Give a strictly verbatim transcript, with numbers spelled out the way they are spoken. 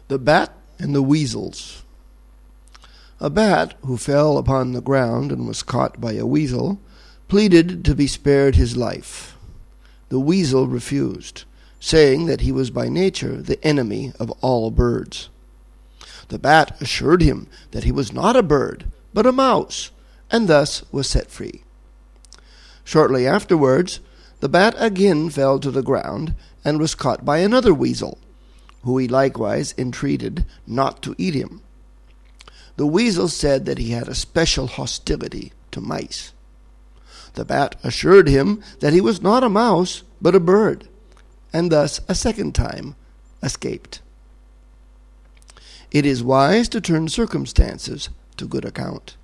The Bat and the Weasels. A bat, who fell upon the ground and was caught by a weasel, pleaded to be spared his life. The weasel refused, saying that he was by nature the enemy of all birds. The bat assured him that he was not a bird, but a mouse, and thus was set free. Shortly afterwards, the bat again fell to the ground and was caught by another weasel, who he likewise entreated not to eat him. The weasel said that he had a special hostility to mice. The bat assured him that he was not a mouse, but a bird, and thus a second time escaped. It is wise to turn circumstances to good account.